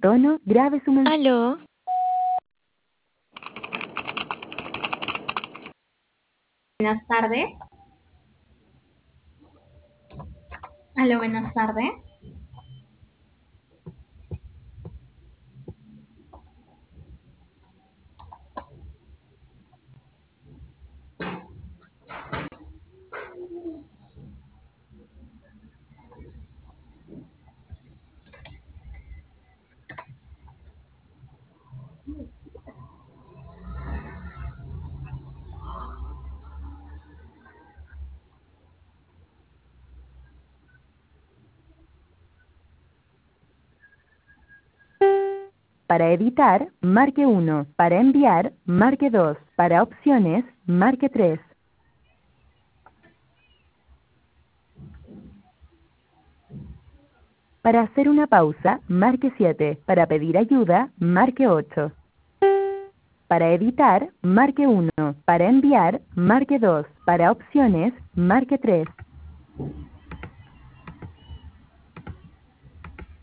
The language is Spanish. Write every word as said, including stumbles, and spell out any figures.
tono, grabe su mensaje. Aló. Buenas tardes. Aló, buenas tardes. Para editar, marque uno. Para enviar, marque dos. Para opciones, marque tres. Para hacer una pausa, marque siete. Para pedir ayuda, marque ocho. Para editar, marque uno. Para enviar, marque dos. Para opciones, marque tres.